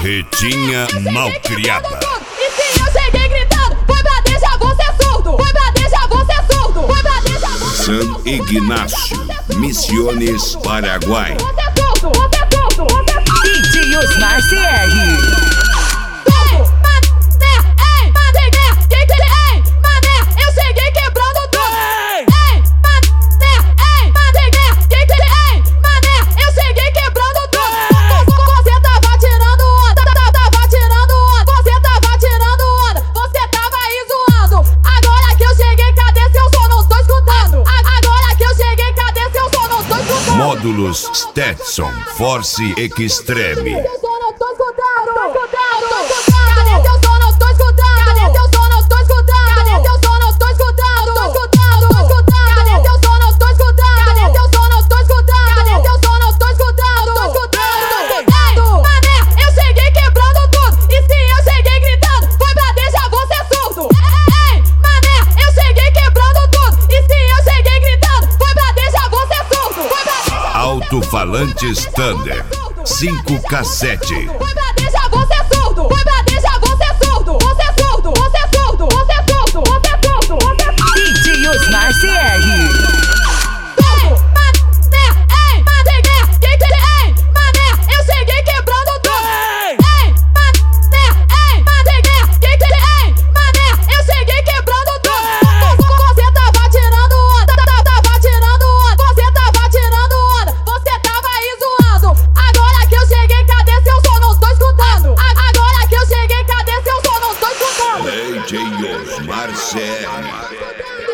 Barretinha malcriada. E se eu cheguei gritando, foi pra deixar você surdo. Foi pra deixar você surdo. Foi pra deixar você surdo. San Ignacio, Misiones, Paraguai. Você é surdo, você é surdo, você é surdo. DJ Osmar CR. Módulos Stetson Force Extreme. Cadê teu som? Não tô escutando. Cadê teu som? Não tô escutando. Cadê teu som? Não tô escutando. Cadê teu som? Não tô escutando. Tô escutando. Cadê teu som? Não tô escutando. Cadê teu som? Não tô escutando. Cadê teu som? Não tô escutando. Tô escutando. Mané, eu cheguei quebrando tudo. E se eu cheguei gritando, foi pra deixar você surdo. Mané, eu cheguei quebrando tudo. E se eu cheguei gritando, foi pra deixar você surdo. Alto-falantes Thunder 5K7. Foi pra deixar você surdo. Foi pra deixar você surdo. Você é surdo. Você é surdo. Você é surdo. Você é surdo. Você é surdo. DJ Osmar CR. DJ Osmar CR.